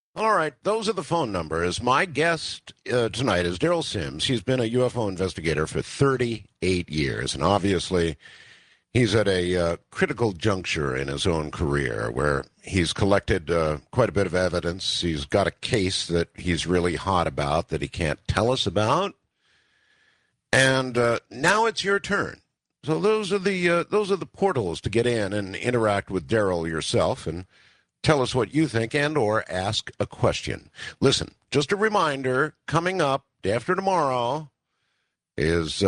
All right, those are the phone numbers. My guest tonight is Daryl Sims. He's been a UFO investigator for 38 years, and obviously he's at a critical juncture in his own career where he's collected quite a bit of evidence. He's got a case that he's really hot about that he can't tell us about, and now it's your turn. So those are the portals to get in and interact with Daryl yourself and tell us what you think and or ask a question. Listen, just a reminder, coming up day after tomorrow is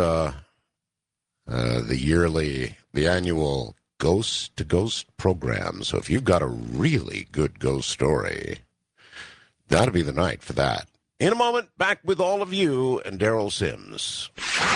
the annual Ghost to Ghost program. So if you've got a really good ghost story, that'll be the night for that. In a moment, back with all of you and Daryl Sims.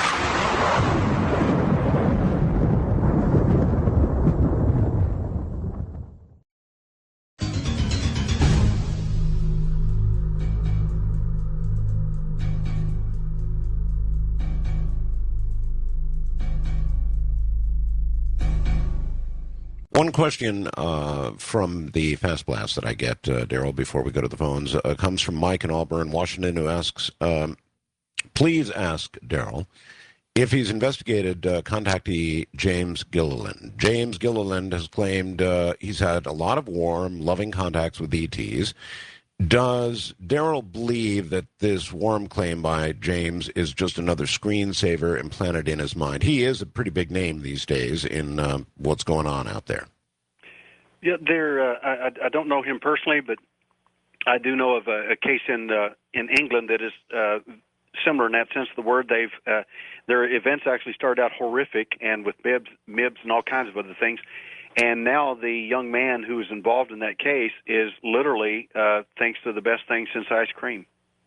One question from the Fast Blast that I get, Daryl, before we go to the phones, comes from Mike in Auburn, Washington, who asks, please ask Daryl if he's investigated contactee James Gilliland. James Gilliland has claimed he's had a lot of warm, loving contacts with ETs. Does Daryl believe that this warm claim by James is just another screensaver implanted in his mind? He is a pretty big name these days in what's going on out there. Yeah, I don't know him personally, but I do know of a case in England that is similar in that sense of the word. Their events actually started out horrific and with MIBs and all kinds of other things. And now the young man who is involved in that case is literally thinks they're the best thing since ice cream.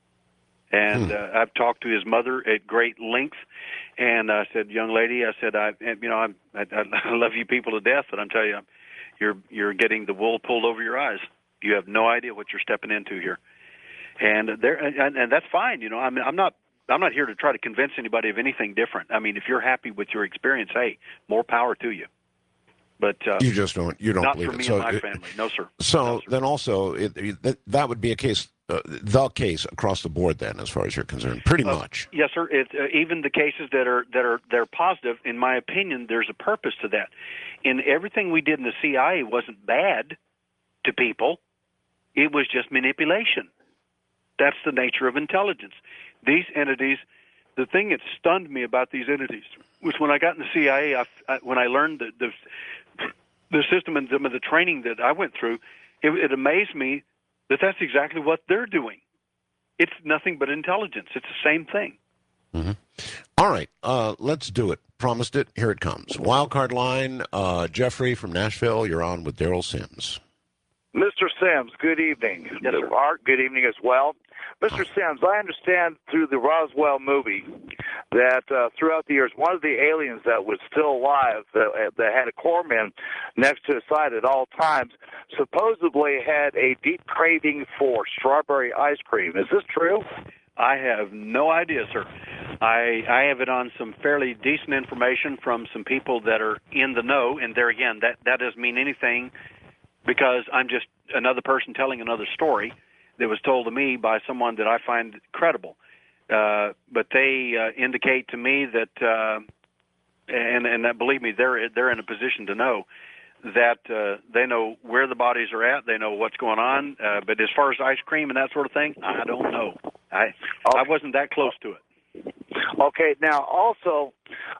And I've talked to his mother at great length, and I said, "Young lady," I said, I love you people to death, but I'm telling you, you're getting the wool pulled over your eyes. You have no idea what you're stepping into here." And that's fine. I'm not here to try to convince anybody of anything different. I mean, if you're happy with your experience, hey, more power to you. But you just don't not believe for it. me So and my family. No, sir. So No, sir. then also that would be a case, the case across the board. Then, as far as you're concerned, pretty much. Yes, sir. Even the cases that are positive, in my opinion, there's a purpose to that. In everything we did in the CIA wasn't bad to people; it was just manipulation. That's the nature of intelligence. These entities. The thing that stunned me about these entities was when I got in the CIA. When I learned the system and some of the training that I went through, it amazed me that that's exactly what they're doing. It's nothing but intelligence. It's the same thing. Mm-hmm. All right, let's do it. Promised it. Here it comes. Wildcard line. Jeffrey from Nashville. You're on with Daryl Sims. Mr. Sims, good evening. Yes, sir. Art, good evening as well. Mr. Sims, I understand through the Roswell movie that throughout the years, one of the aliens that was still alive, that had a corpsman next to his side at all times, supposedly had a deep craving for strawberry ice cream. Is this true? I have no idea, sir. I have it on some fairly decent information from some people that are in the know, and there again, that doesn't mean anything because I'm just another person telling another story that was told to me by someone that I find credible. But they indicate to me that, and that, believe me, they're in a position to know that they know where the bodies are at, they know what's going on. But as far as ice cream and that sort of thing, I don't know. I wasn't that close to it. Okay. Now, also,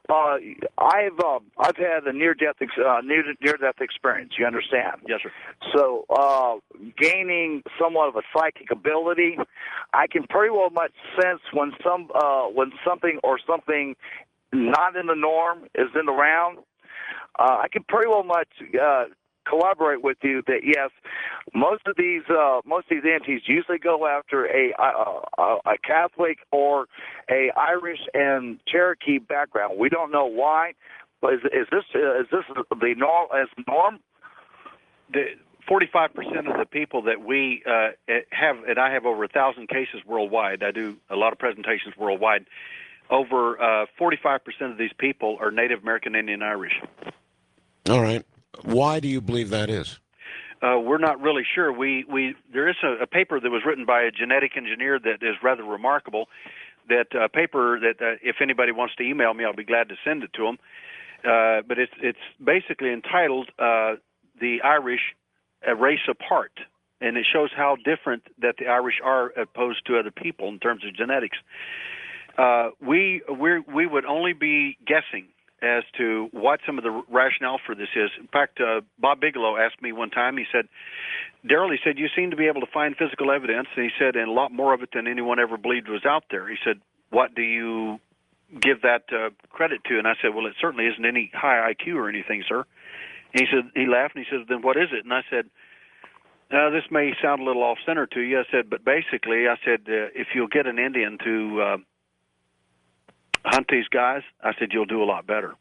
I've had a near-death experience. You understand? Yes, sir. So, gaining somewhat of a psychic ability, I can pretty well much sense when something not in the norm is in the round. I can pretty well much collaborate with you that yes, most of these entities usually go after a Catholic or a Irish and Cherokee background. We don't know why, but is this the norm? The 45% of the people that we have, and I have over 1,000 cases worldwide. I do a lot of presentations worldwide. Over 45% of these people are Native American, Indian, Irish. All right. Why do you believe that is? We're not really sure. There is a paper that was written by a genetic engineer that is rather remarkable. That paper that if anybody wants to email me, I'll be glad to send it to them. But it's basically entitled "The Irish: A Race Apart," and it shows how different that the Irish are opposed to other people in terms of genetics. We would only be guessing as to what some of the rationale for this is. In fact, Bob Bigelow asked me one time, he said, Daryl, he said, you seem to be able to find physical evidence, and he said, and a lot more of it than anyone ever believed was out there. He said, what do you give that credit to? And I said, well, it certainly isn't any high IQ or anything, sir. And he said, he laughed, and he said, then what is it? And I said, this may sound a little off-center to you. I said, but basically, I said, if you'll get an Indian to hunt these guys, I said, you'll do a lot better.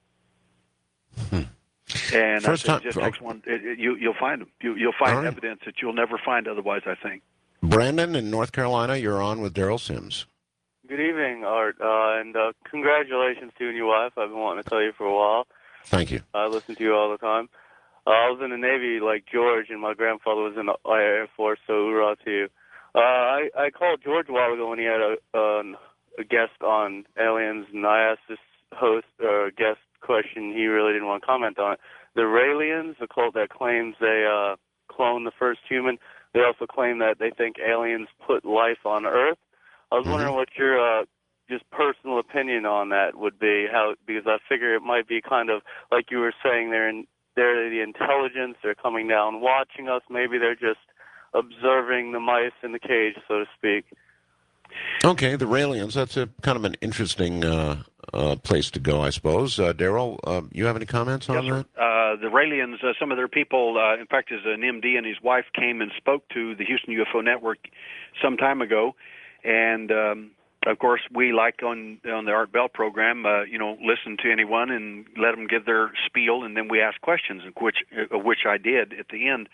And First I said, time, just next one, you'll find them. You'll find evidence that you'll never find otherwise, I think. Brandon in North Carolina, you're on with Daryl Sims. Good evening, Art, and congratulations to you and your wife. I've been wanting to tell you for a while. Thank you. I listen to you all the time. I was in the Navy like George, and my grandfather was in the Air Force, so hoorah to you. I called George a while ago when he had a guest on aliens, and I asked this host or guest question. He really didn't want to comment on it. The Raelians, the cult that claims they cloned the first human, they also claim that they think aliens put life on Earth. I was wondering what your just personal opinion on that would be, because I figure it might be kind of like you were saying, they're the intelligence, they're coming down watching us, maybe they're just observing the mice in the cage, so to speak. Okay, the Raelians, that's a kind of an interesting place to go, I suppose. Daryl, you have any comments on that? The Raelians, some of their people, in fact, is an MD and his wife came and spoke to the Houston UFO Network some time ago, and of course, we like on the Art Bell program, listen to anyone and let them give their spiel, and then we ask questions, which I did at the end.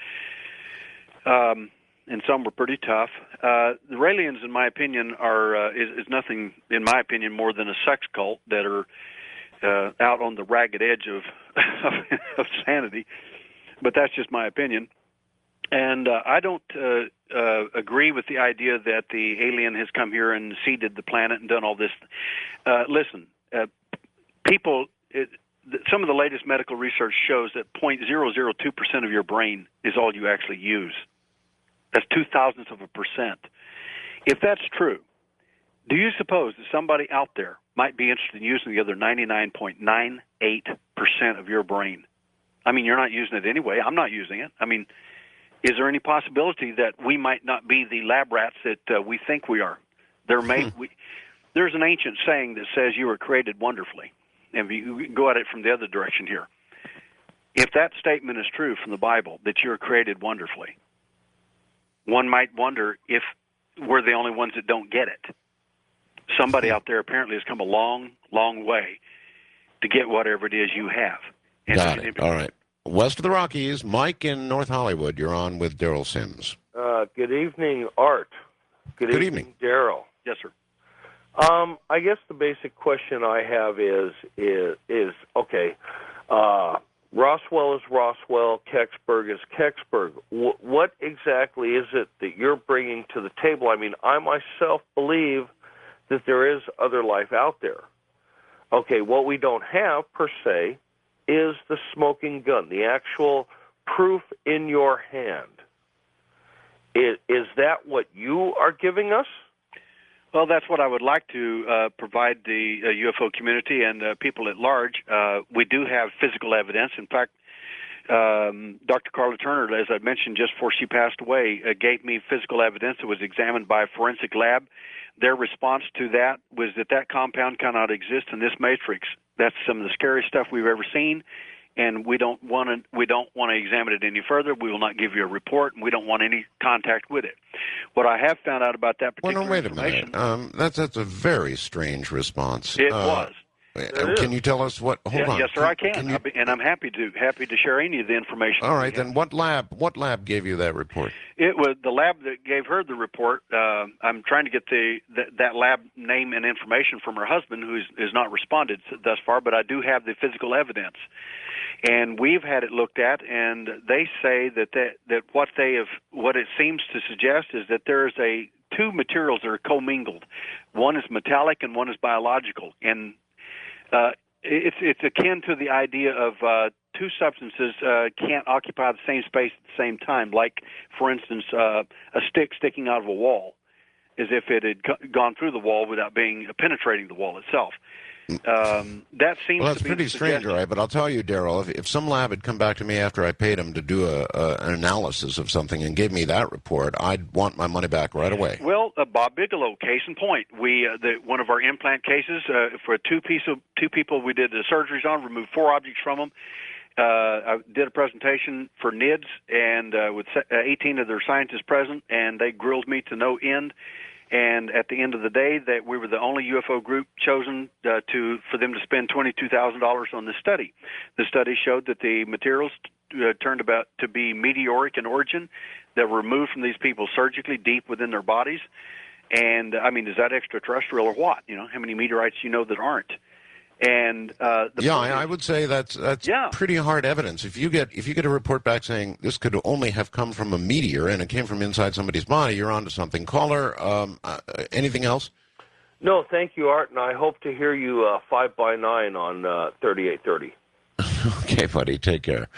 And some were pretty tough. The Raelians, in my opinion, is nothing, in my opinion, more than a sex cult that are out on the ragged edge of of sanity. But that's just my opinion. And I don't agree with the idea that the alien has come here and seeded the planet and done all this. Listen, some of the latest medical research shows that 0.002% of your brain is all you actually use. That's 0.002%. If that's true, do you suppose that somebody out there might be interested in using the other 99.98% of your brain? I mean, you're not using it anyway. I'm not using it. I mean, is there any possibility that we might not be the lab rats that we think we are? There's an ancient saying that says you were created wonderfully. And you go at it from the other direction here. If that statement is true from the Bible, that you're created wonderfully, one might wonder if we're the only ones that don't get it. Somebody out there apparently has come a long, long way to get whatever it is you have. And Got it. All right. West of the Rockies, Mike in North Hollywood. You're on with Daryl Sims. Good evening, Art. Good evening, Daryl. Yes, sir. I guess the basic question I have is okay, Roswell is Roswell, Kecksburg is Kecksburg. What exactly is it that you're bringing to the table? I mean, I myself believe that there is other life out there. Okay, what we don't have, per se, is the smoking gun, the actual proof in your hand. Is that what you are giving us? Well, that's what I would like to provide the UFO community and people at large. We do have physical evidence. In fact, Dr. Carla Turner, as I mentioned just before she passed away, gave me physical evidence that was examined by a forensic lab. Their response to that was that compound cannot exist in this matrix. That's some of the scariest stuff we've ever seen, and we don't want to examine it any further. We will not give you a report, and we don't want any contact with it. What I have found out about that particular Wait a minute. That's a very strange response. It was. Can you tell us what? Hold on. Yes, sir, I can. you- And I'm happy to share any of the information. all that right, we have. then what lab gave you that report? It was the lab that gave her the report. I'm trying to get that lab name and information from her husband, who is not responded thus far, but I do have the physical evidence. And we've had it looked at, and they say that what it seems to suggest is that there's two materials that are commingled. One is metallic and one is biological, and it's akin to the idea of two substances can't occupy the same space at the same time. Like, for instance, a stick sticking out of a wall, as if it had gone through the wall without penetrating the wall itself. That seems Well, that's to be pretty strange, all right. But I'll tell you, Daryl, if some lab had come back to me after I paid him to do an analysis of something and gave me that report, I'd want my money back right away. Well, Bob Bigelow, case in point, one of our implant cases for two people we did the surgeries on, removed 4 objects from them. I did a presentation for NIDS and with 18 of their scientists present, and they grilled me to no end. And at the end of the day, that we were the only UFO group chosen for them to spend $22,000 on this study. The study showed that the materials turned about to be meteoric in origin, that were removed from these people surgically deep within their bodies. And I mean, is that extraterrestrial or what? You know, how many meteorites you know that aren't? And I would say that's pretty hard evidence. If you get a report back saying this could only have come from a meteor and it came from inside somebody's body, you're onto something. Caller, anything else? No, thank you, Art, and I hope to hear you 5 by 9 on 3830. Okay, buddy, take care.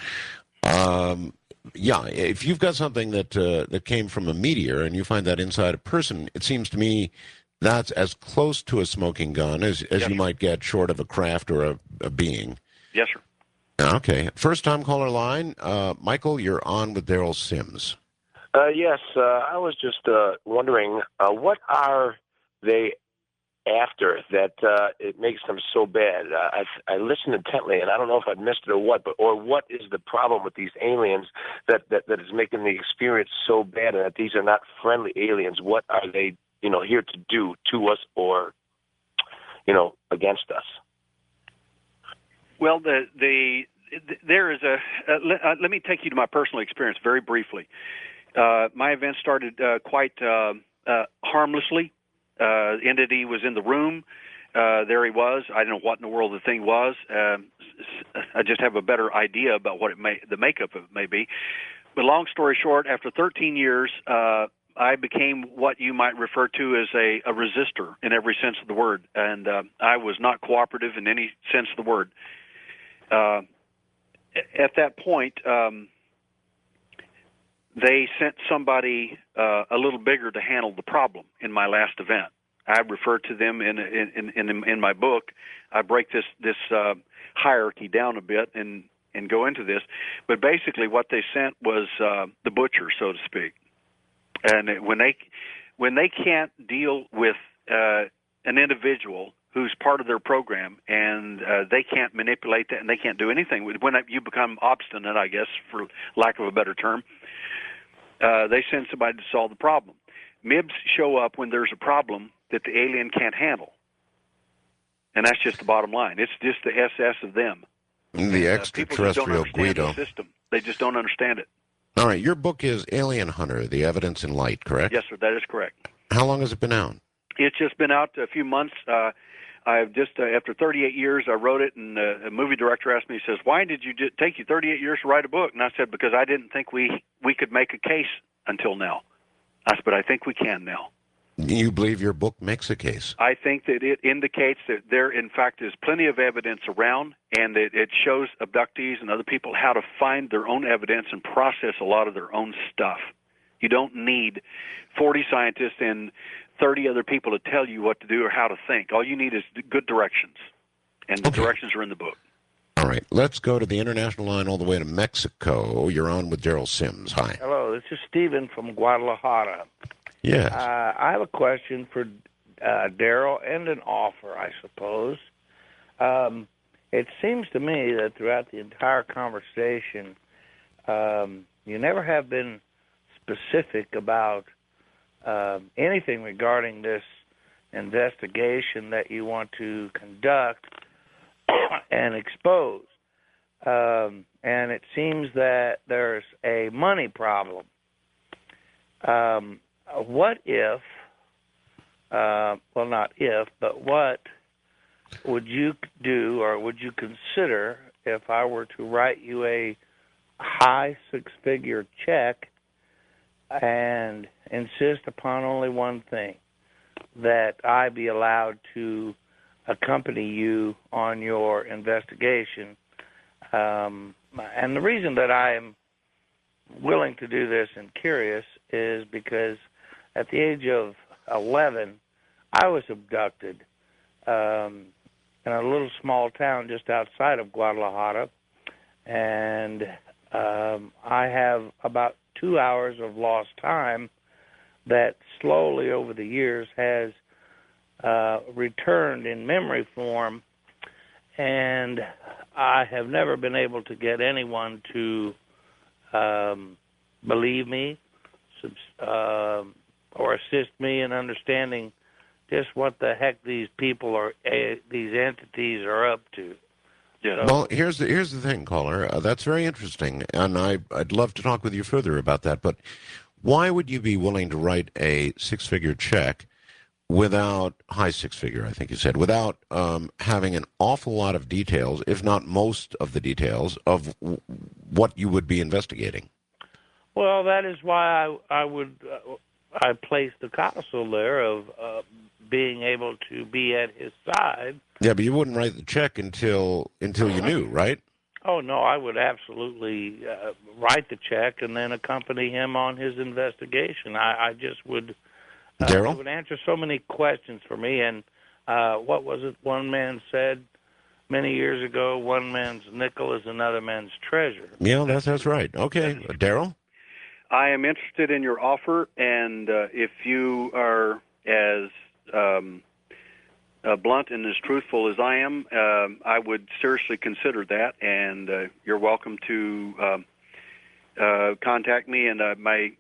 If you've got something that came from a meteor and you find that inside a person, it seems to me that's as close to a smoking gun as you might get, short of a craft or a being. Yes, sir. Okay. First time caller line. Michael, you're on with Daryl Sims. Yes, I was just wondering, what are they after that it makes them so bad? I listened intently, and I don't know if I missed it or what is the problem with these aliens that is making the experience so bad, and that these are not friendly aliens? What are they, here to do to us or, against us? Well, there is let me take you to my personal experience very briefly. My event started quite harmlessly. Entity was in the room. There he was. I didn't know what in the world the thing was. I just have a better idea about what the makeup of it may be. But long story short, after 13 years, I became what you might refer to as a resistor in every sense of the word, and I was not cooperative in any sense of the word. At that point, they sent somebody a little bigger to handle the problem in my last event. I refer to them in my book. I break this hierarchy down a bit and go into this, but basically what they sent was the butcher, so to speak. And when they can't deal with an individual who's part of their program, and they can't manipulate that, and they can't do anything. When you become obstinate, I guess, for lack of a better term, they send somebody to solve the problem. MIBs show up when there's a problem that the alien can't handle. And that's just the bottom line. It's just the SS of them. The extraterrestrial Guido. The system. They just don't understand it. All right, your book is Alien Hunter, The Evidence in Light, correct? Yes, sir, that is correct. How long has it been out? It's just been out a few months. I've just, after 38 years, I wrote it, and a movie director asked me, he says, why did you take you 38 years to write a book? And I said, because I didn't think we could make a case until now. I said, but I think we can now. You believe your book makes a case? I think that it indicates that there, in fact, is plenty of evidence around, and that it shows abductees and other people how to find their own evidence and process a lot of their own stuff. You don't need 40 scientists and 30 other people to tell you what to do or how to think. All you need is good directions, and the directions are in the book. All right, let's go to the international line all the way to Mexico. You're on with Daryl Sims. Hi. Hello, this is Stephen from Guadalajara. Yes. I have a question for Daryl and an offer, I suppose. It seems to me that throughout the entire conversation, you never have been specific about anything regarding this investigation that you want to conduct and exposed. And it seems that there's a money problem. What if, well, not if, but what would you do or would you consider if I were to write you a high six-figure check and insist upon only one thing, that I be allowed to accompany you on your investigation? And the reason that I am willing to do this and curious is because at the age of 11, I was abducted in a little small town just outside of Guadalajara, and I have about 2 hours of lost time that slowly over the years has returned in memory form, and I have never been able to get anyone to believe me or assist me in understanding just what the heck these people or these entities are up to. Yeah. Well, here's the thing, caller. That's very interesting, and I'd love to talk with you further about that. But why would you be willing to write a six-figure check without high six-figure? I think you said without having an awful lot of details, if not most of the details of what you would be investigating. Well, that is why I placed the codicil there of being able to be at his side. Yeah, but you wouldn't write the check until you knew, right? Oh, no, I would absolutely write the check and then accompany him on his investigation. I just would... Daryl? It would answer so many questions for me. And what was it one man said many years ago? One man's nickel is another man's treasure. Yeah, that's right. Okay. Daryl? I am interested in your offer, and if you are as blunt and as truthful as I am, I would seriously consider that, and you're welcome to contact me. And my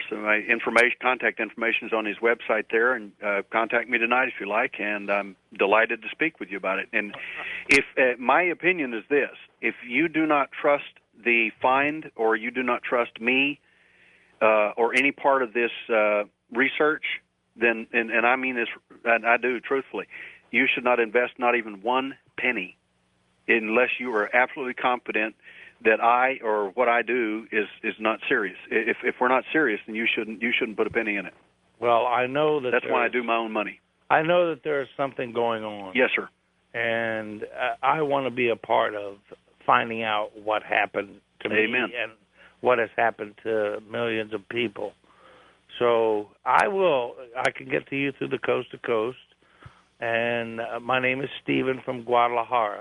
contact information is on his website there, and contact me tonight if you like, and I'm delighted to speak with you about it. And if my opinion is this: if you do not trust the find, or you do not trust me, or any part of this research, then, and I mean this, and I do truthfully, you should not invest not even one penny unless you are absolutely confident that I or what I do is not serious. If we're not serious, then you shouldn't put a penny in it. Well, I know that that's why I do my own money. I know that there is something going on. Yes, sir. And I want to be a part of finding out what happened to me. Amen. And what has happened to millions of people. So I can get to you through the coast to coast, and my name is Stephen from Guadalajara.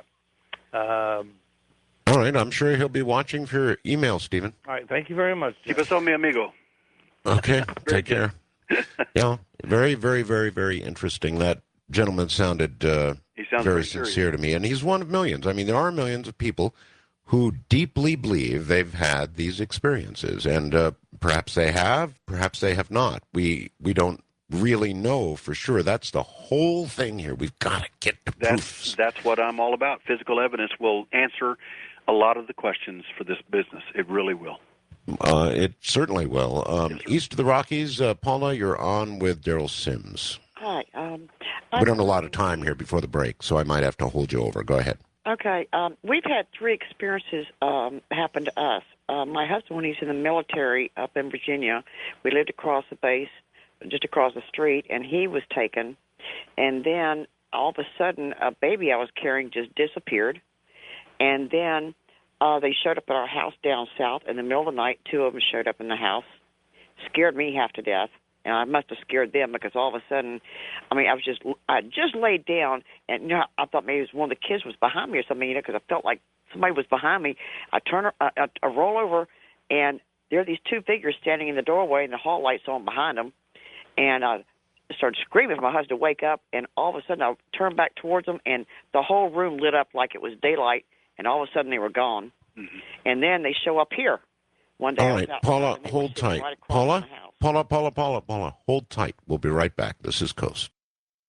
All right, I'm sure he'll be watching for your email, Stephen. All right, thank you very much. ¿Qué pasó, mi amigo? Okay, take care. Yeah, very, very, very, very interesting. That gentleman sounded very sincere to me, and he's one of millions. I mean, there are millions of people who deeply believe they've had these experiences, and perhaps they have not. We don't really know for sure. That's the whole thing here. We've got to get the proofs. That's what I'm all about. Physical evidence will answer a lot of the questions for this business. It really will. It certainly will. East of the Rockies, Paula, you're on with Daryl Sims. Hi. We don't have a lot of time here before the break, so I might have to hold you over. Go ahead. Okay. We've had 3 experiences happen to us. My husband, when he was in the military up in Virginia, we lived across the base, just across the street, and he was taken. And then all of a sudden, a baby I was carrying just disappeared. And then they showed up at our house down south in the middle of the night. 2 of them showed up in the house, scared me half to death. And I must have scared them because all of a sudden, I mean, I just laid down, and I thought maybe it was one of the kids was behind me or something, because I felt like somebody was behind me. I roll over, and there are these 2 figures standing in the doorway, and the hall lights on behind them, and I started screaming for my husband to wake up, and all of a sudden I turned back towards them, and the whole room lit up like it was daylight, and all of a sudden they were gone. Mm-hmm. And then they show up here one day. All right, Paula, hold tight. Right Paula, hold tight. We'll be right back. This is Coast.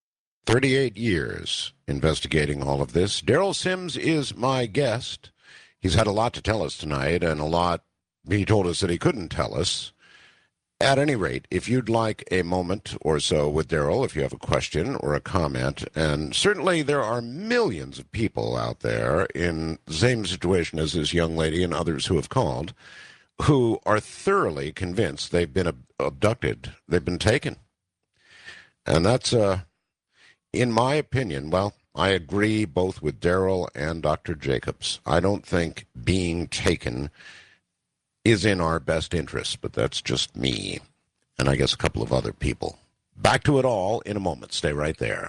38 years investigating all of this. Daryl Sims is my guest. He's had a lot to tell us tonight, and a lot he told us that he couldn't tell us. At any rate, if you'd like a moment or so with Daryl, if you have a question or a comment, and certainly there are millions of people out there in the same situation as this young lady and others who have called, who are thoroughly convinced they've been abducted, they've been taken. And that's, in my opinion, well, I agree both with Daryl and Dr. Jacobs. I don't think being taken is in our best interest, but that's just me, and I guess a couple of other people. Back to it all in a moment. Stay right there.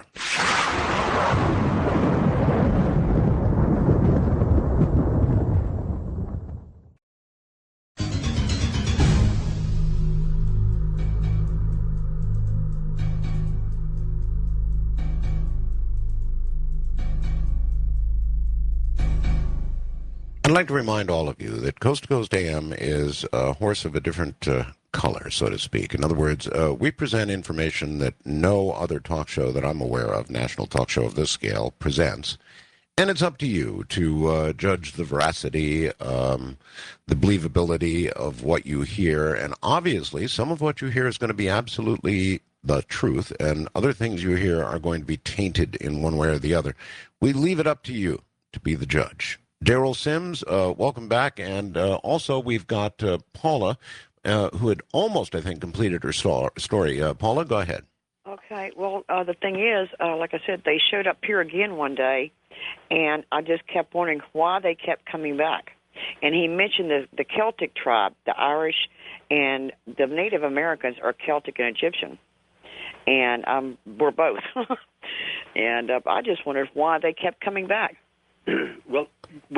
I'd like to remind all of you that Coast to Coast AM is a horse of a different color, so to speak. In other words, we present information that no other talk show that I'm aware of, national talk show of this scale, presents. And it's up to you to judge the veracity, the believability of what you hear. And obviously, some of what you hear is going to be absolutely the truth, and other things you hear are going to be tainted in one way or the other. We leave it up to you to be the judge. Daryl Sims, welcome back. And also we've got Paula, who had almost, I think, completed her story. Paula, go ahead. Okay. Well, the thing is, like I said, they showed up here again one day, and I just kept wondering why they kept coming back. And he mentioned the Celtic tribe, the Irish, and the Native Americans are Celtic and Egyptian. And we're both. And I just wondered why they kept coming back. Well,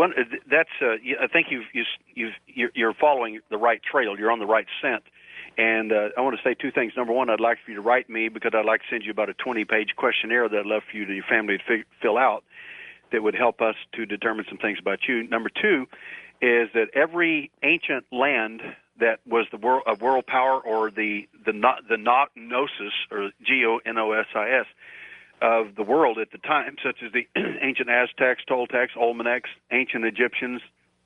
I think you're following the right trail. You're on the right scent. And I want to say two things. Number one, I'd like for you to write me, because I'd like to send you about a 20-page questionnaire that I'd love for you and your family to fill out that would help us to determine some things about you. Number two is that every ancient land that was the world power, or the gnosis, or G-O-N-O-S-I-S, of the world at the time, such as the ancient Aztecs, Toltecs, Olmecs, ancient Egyptians,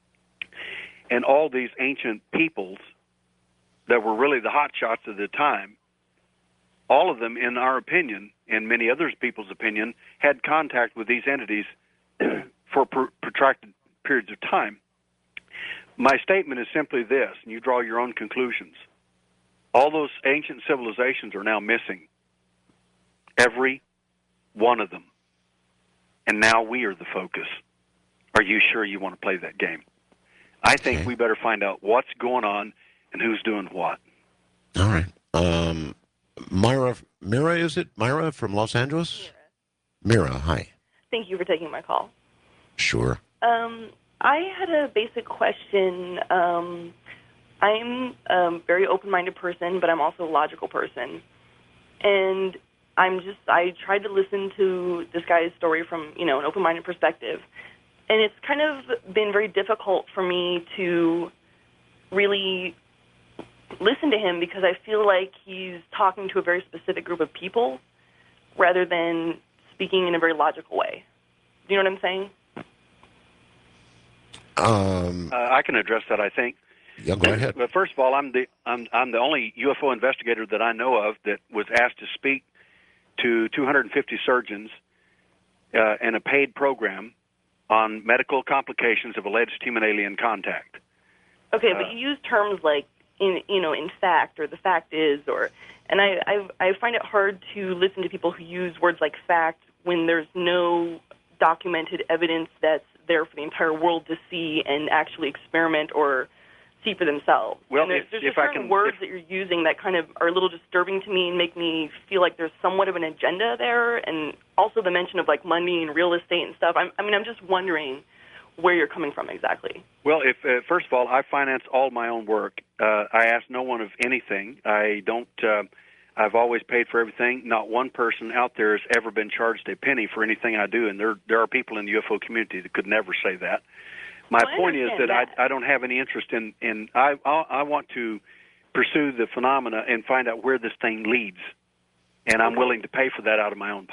and all these ancient peoples that were really the hot shots of the time, all of them, in our opinion, and many other people's opinion, had contact with these entities for protracted periods of time. My statement is simply this, and you draw your own conclusions. All those ancient civilizations are now missing. Every one of them. And now we are the focus. Are you sure you want to play that game? I think we better find out what's going on and who's doing what. All right. Mira, is it? Myra from Los Angeles? Mira, hi. Thank you for taking my call. Sure. I had a basic question. I'm a very open-minded person, but I'm also a logical person. And I tried to listen to this guy's story from, an open-minded perspective. And it's kind of been very difficult for me to really listen to him, because I feel like he's talking to a very specific group of people rather than speaking in a very logical way. Do you know what I'm saying? I can address that, I think. Yeah, go ahead. But first of all, I'm the only UFO investigator that I know of that was asked to speak to 250 surgeons in a paid program on medical complications of alleged human alien contact. Okay, but you use terms like in fact, or the fact is, and I find it hard to listen to people who use words like fact when there's no documented evidence that's there for the entire world to see and actually experiment or see for themselves. Well, there's certain words that you're using that kind of are a little disturbing to me and make me feel like there's somewhat of an agenda there, and also the mention of like money and real estate and stuff. I'm just wondering where you're coming from exactly. Well, if first of all, I finance all my own work. I ask no one of anything. I don't. I've always paid for everything. Not one person out there has ever been charged a penny for anything I do, and there are people in the UFO community that could never say that. My point is that I don't have any interest in I want to pursue the phenomena and find out where this thing leads, and I'm willing to pay for that out of my own pocket.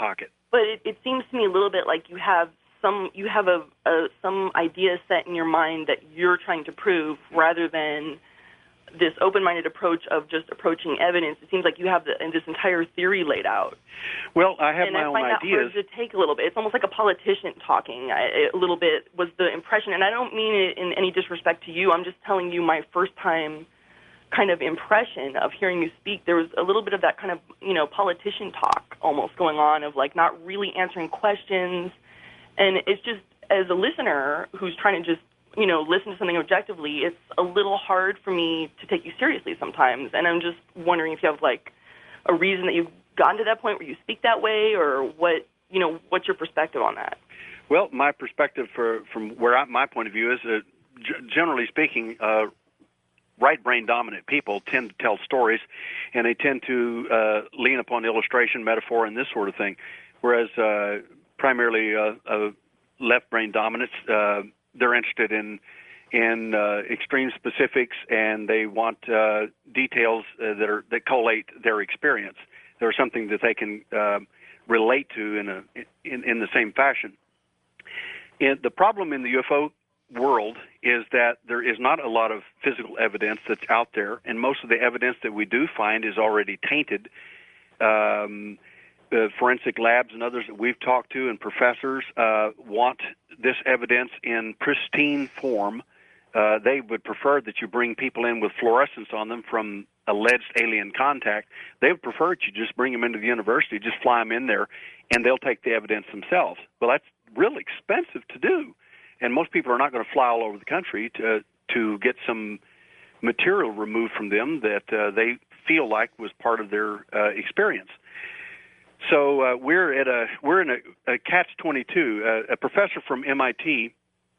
but it seems to me a little bit like you have some idea set in your mind that you're trying to prove, rather than this open-minded approach of just approaching evidence. It seems like you have this entire theory laid out. Well, I have my own ideas. And I find that hard to take a little bit. It's almost like a politician talking. A little bit was the impression, and I don't mean it in any disrespect to you. I'm just telling you my first-time kind of impression of hearing you speak. There was a little bit of that kind of, politician talk almost going on, of like not really answering questions. And it's just, as a listener who's trying to just, listen to something objectively, it's a little hard for me to take you seriously sometimes. And I'm just wondering if you have like a reason that you've gotten to that point where you speak that way, or what, what's your perspective on that? Well, my perspective from my point of view is that generally speaking, right brain dominant people tend to tell stories, and they tend to lean upon illustration, metaphor, and this sort of thing. Whereas primarily left brain dominants, they're interested in extreme specifics, and they want details that collate their experience. There's something that they can relate to in the same fashion. And the problem in the UFO world is that there is not a lot of physical evidence that's out there, and most of the evidence that we do find is already tainted. Forensic labs and others that we've talked to, and professors want this evidence in pristine form. They would prefer that you bring people in with fluorescence on them from alleged alien contact. They would prefer that you just bring them into the university, just fly them in there, and they'll take the evidence themselves. Well, that's really expensive to do, and most people are not going to fly all over the country to get some material removed from them that they feel like was part of their experience. So we're in a catch-22. A professor from MIT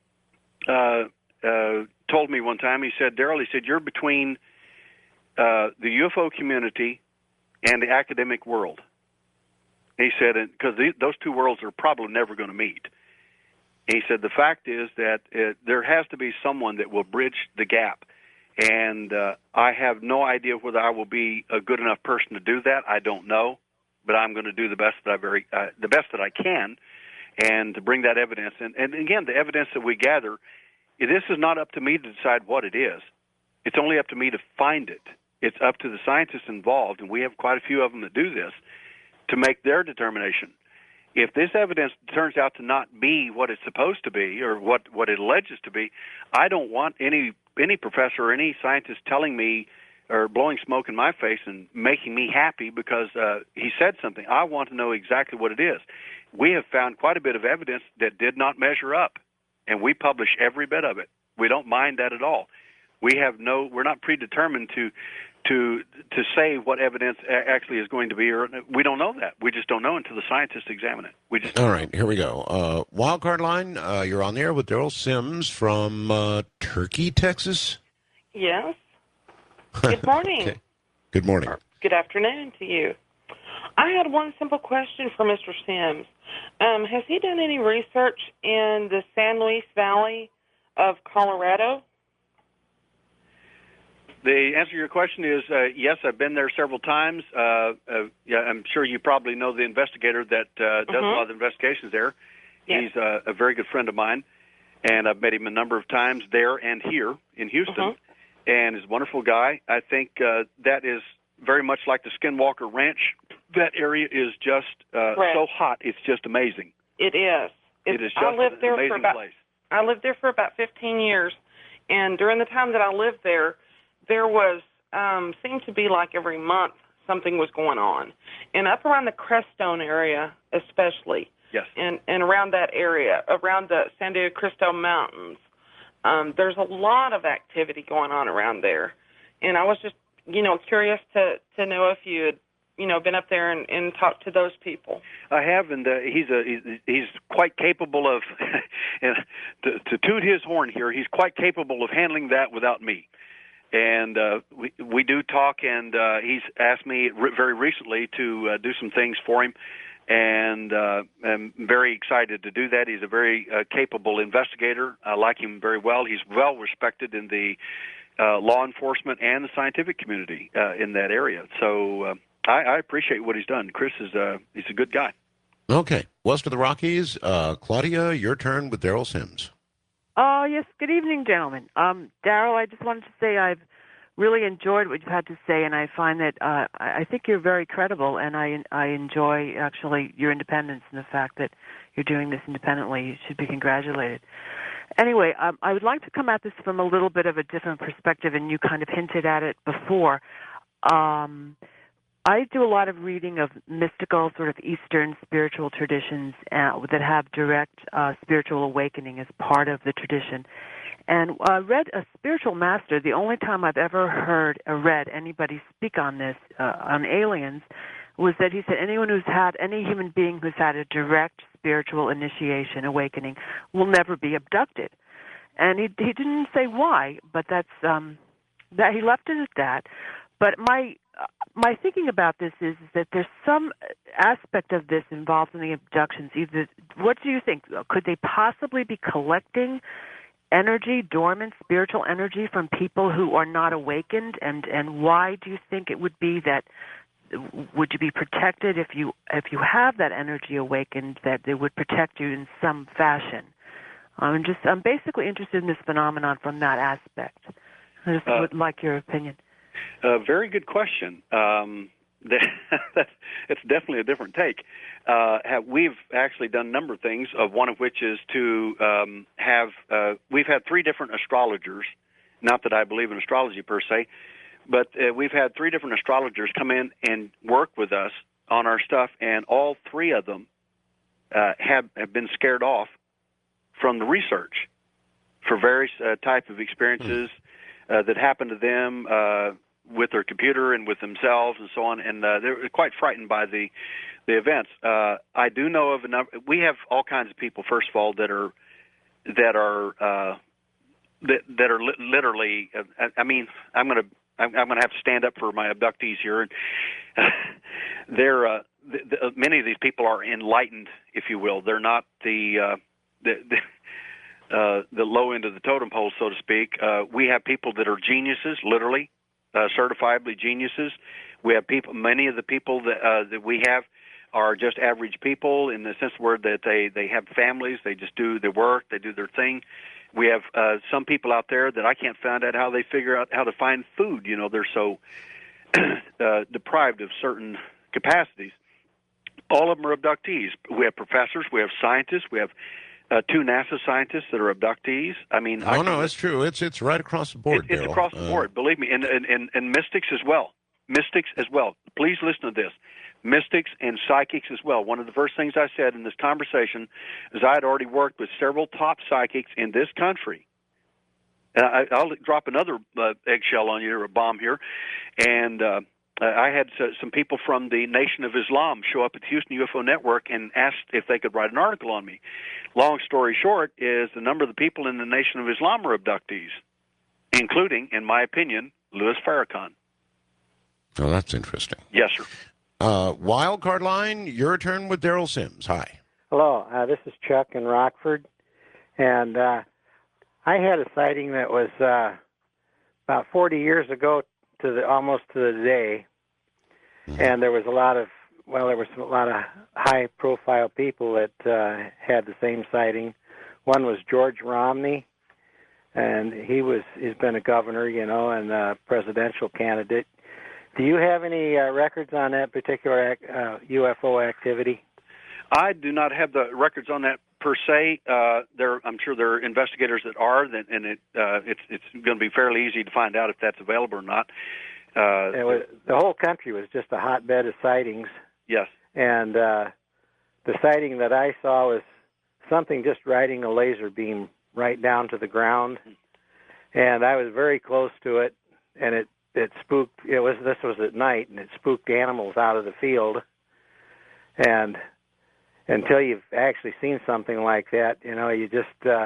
told me one time. He said, "Daryl," he said, "you're between the UFO community and the academic world." And he said, because those two worlds are probably never going to meet. And he said, the fact is that there has to be someone that will bridge the gap. And I have no idea whether I will be a good enough person to do that. I don't know, but I'm going to do the best that I can, and to bring that evidence. And again, the evidence that we gather, this is not up to me to decide what it is. It's only up to me to find it. It's up to the scientists involved, and we have quite a few of them that do this, to make their determination. If this evidence turns out to not be what it's supposed to be, or what it alleges to be, I don't want any professor or any scientist telling me or blowing smoke in my face and making me happy because he said something. I want to know exactly what it is. We have found quite a bit of evidence that did not measure up, and we publish every bit of it. We don't mind that at all. We're not predetermined to say what evidence actually is going to be, or we don't know that. We just don't know until the scientists examine it. All right, here we go. Wildcard line, you're on the air with Daryl Sims from Turkey, Texas. Yes. Good morning. Okay. Good morning. Good afternoon to you. I had one simple question for Mr. Sims. Has he done any research in the San Luis Valley of Colorado? The answer to your question is yes, I've been there several times. Yeah, I'm sure you probably know the investigator that does a lot of the investigations there. Yes. He's a very good friend of mine, and I've met him a number of times there and here in Houston, and he's a wonderful guy. I think that is very much like the Skinwalker Ranch. That area is just so hot, it's just amazing. It is. It is just an amazing place. I lived there for about 15 years, and during the time that I lived there, there was, seemed to be like every month something was going on. And up around the Crestone area especially, yes, and around that area, around the San Diego Cristo Mountains, there's a lot of activity going on around there. And I was just, curious to know if you had, been up there and talked to those people. I have, and he's quite capable of, to toot his horn here, he's quite capable of handling that without me. And we do talk, and he's asked me very recently to do some things for him, and I'm very excited to do that. He's a very capable investigator. I like him very well. He's well respected in the law enforcement and the scientific community in that area. So I appreciate what he's done. Chris he's a good guy. Okay, west of the Rockies, Claudia, your turn with Daryl Sims. Yes, good evening, gentlemen. Daryl, I just wanted to say I've really enjoyed what you've had to say, and I find that I think you're very credible, and I enjoy, actually, your independence and the fact that you're doing this independently. You should be congratulated. Anyway, I would like to come at this from a little bit of a different perspective, and you kind of hinted at it before. I do a lot of reading of mystical, sort of Eastern spiritual traditions that have direct spiritual awakening as part of the tradition. And I read a spiritual master, the only time I've ever heard or read anybody speak on this, on aliens, was that he said any human being who's had a direct spiritual initiation, awakening, will never be abducted. And he didn't say why, but that he left it at that. But my thinking about this is that there's some aspect of this involved in the abductions. What do you think? Could they possibly be collecting energy, dormant spiritual energy from people who are not awakened? And why do you think it would be that? Would you be protected if you have that energy awakened, that they would protect you in some fashion? I'm basically interested in this phenomenon from that aspect. I just would like your opinion. Very good question. It's definitely a different take. We've actually done a number of things, one of which is to we've had 3 different astrologers, not that I believe in astrology per se, but we've had 3 different astrologers come in and work with us on our stuff, and all 3 of them have been scared off from the research for various type of experiences that happened to them with their computer and with themselves and so on, and they're quite frightened by the events. I do know of enough. We have all kinds of people, first of all, that are literally. I mean, I'm going to have to stand up for my abductees here, and many of these people are enlightened, if you will. They're not the low end of the totem pole, so to speak. We have people that are geniuses, literally, certifiably geniuses. We have people. Many of the people that we have are just average people in the sense where that they have families. They just do their work. They do their thing. We have some people out there that I can't find out how they figure out how to find food. You know, they're so deprived of certain capacities. All of them are abductees. We have professors. We have scientists. We have 2 NASA scientists that are abductees. I mean, no, it's true. It's right across the board. It's across the board. Believe me, and mystics as well. Mystics as well. Please listen to this. Mystics and psychics as well. One of the first things I said in this conversation is I had already worked with several top psychics in this country. I'll drop another eggshell on you, or a bomb here, and I had some people from the Nation of Islam show up at the Houston UFO Network and asked if they could write an article on me. Long story short is the number of the people in the Nation of Islam are abductees, including, in my opinion, Louis Farrakhan. Oh, that's interesting. Yes, sir. Wildcard line, your turn with Daryl Sims. Hi. Hello, this is Chuck in Rockford, and I had a sighting that was about 40 years ago almost to the day, and there was a lot of high-profile people that had the same sighting. One was George Romney, and he's been a governor, and a presidential candidate. Do you have any records on that particular UFO activity? I do not have the records on that per se. I'm sure there are investigators that are, and it's going to be fairly easy to find out if that's available or not. The whole country was just a hotbed of sightings. Yes. And the sighting that I saw was something just riding a laser beam right down to the ground, and I was very close to it, and it spooked. This was at night, and it spooked animals out of the field. And until you've actually seen something like that, you just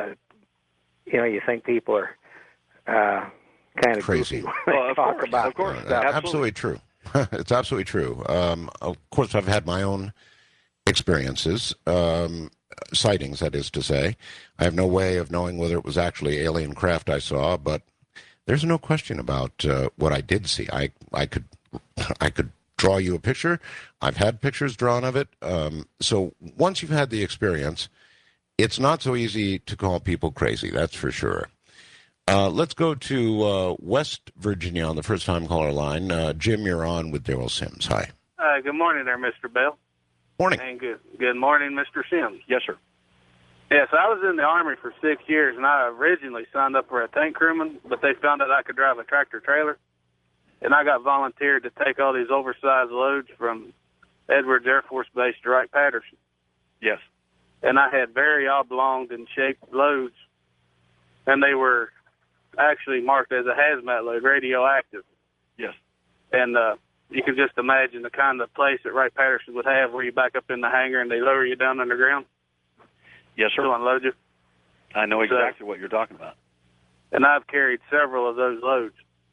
you think people are kind of crazy. Well, of course, absolutely true. It's absolutely true. Of course, I've had my own experiences, sightings, that is to say. I have no way of knowing whether it was actually alien craft I saw, but there's no question about what I did see. I could draw you a picture. I've had pictures drawn of it. So once you've had the experience, it's not so easy to call people crazy, that's for sure. Let's go to West Virginia on the first-time caller line. Jim, you're on with Daryl Sims. Hi. Good morning there, Mr. Bell. Morning. And good morning, Mr. Sims. Yes, sir. Yes, I was in the Army for 6 years, and I originally signed up for a tank crewman, but they found out I could drive a tractor-trailer, and I got volunteered to take all these oversized loads from Edwards Air Force Base to Wright-Patterson. Yes. And I had very oblong and shaped loads, and they were actually marked as a hazmat load, radioactive. Yes. And you can just imagine the kind of place that Wright-Patterson would have where you back up in the hangar and they lower you down underground. Yes, sir. To unload you. I know exactly what you're talking about. And I've carried several of those loads.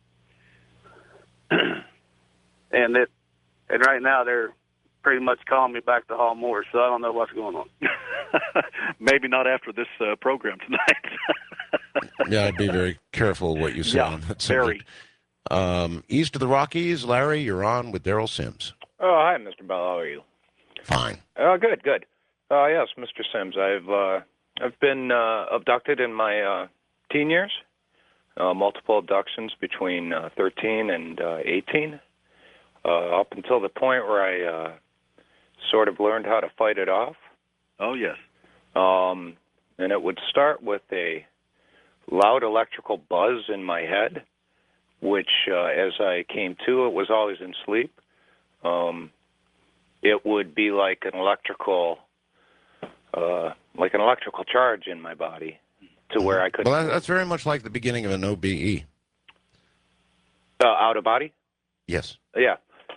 and right now they're pretty much calling me back to haul more, so I don't know what's going on. Maybe not after this program tonight. Yeah, I'd be very careful what you say on that subject. East of the Rockies, Larry, you're on with Daryl Sims. Oh, hi, Mr. Bell. How are you? Fine. Good. Yes, Mr. Sims. I've been abducted in my teen years. Multiple abductions between 13 and 18. Up until the point where I sort of learned how to fight it off. Oh, yes. And it would start with a loud electrical buzz in my head, which, as I came to, it was always in sleep. It would be like an electrical charge in my body, to where I couldn't. Well, that's very much like the beginning of an OBE. Out of body? Yes. Yeah.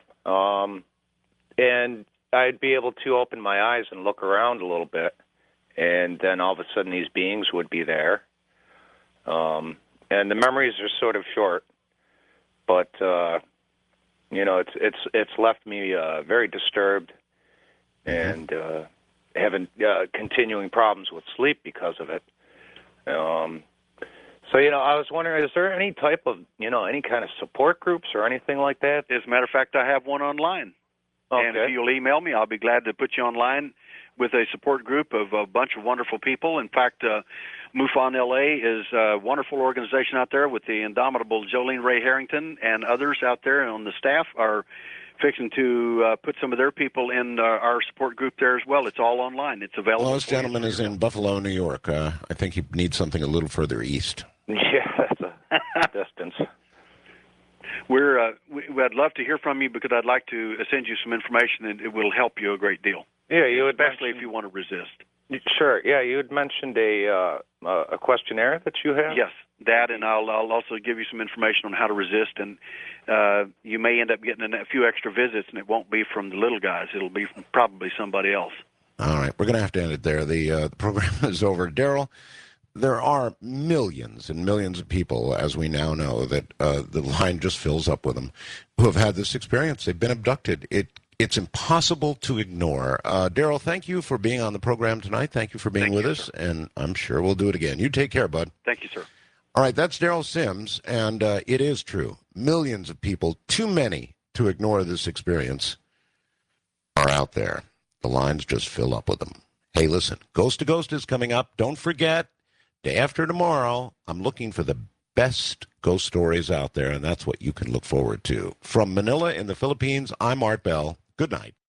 And I'd be able to open my eyes and look around a little bit, and then all of a sudden these beings would be there. And the memories are sort of short, but it's left me very disturbed and having continuing problems with sleep because of it. So, I was wondering, is there any type of, any kind of support groups or anything like that? As a matter of fact, I have one online. Okay. And if you'll email me, I'll be glad to put you online with a support group of a bunch of wonderful people. In fact, MUFON LA is a wonderful organization out there with the indomitable Jolene Ray Harrington, and others out there on the staff are fixing to put some of their people in our support group there as well. It's all online. It's available. Well, this gentleman is in Buffalo, New York. I think he needs something a little further east. Yeah, that's a distance. I'd love to hear from you because I'd like to send you some information, and it will help you a great deal. Yeah, especially if you want to resist. Sure. Yeah, you had mentioned a questionnaire that you have. Yes, that, and I'll also give you some information on how to resist, and you may end up getting a few extra visits, and it won't be from the little guys. It'll be from probably somebody else. All right, we're going to have to end it there. The program is over. Daryl, there are millions and millions of people, as we now know, that the line just fills up with them, who have had this experience. They've been abducted. It's impossible to ignore. Daryl, thank you for being on the program tonight. Thank you for being with us, and I'm sure we'll do it again. You take care, bud. Thank you, sir. All right, that's Daryl Sims, and it is true. Millions of people, too many to ignore this experience, are out there. The lines just fill up with them. Hey, listen, Ghost to Ghost is coming up. Don't forget, day after tomorrow, I'm looking for the best ghost stories out there, and that's what you can look forward to. From Manila in the Philippines, I'm Art Bell. Good night.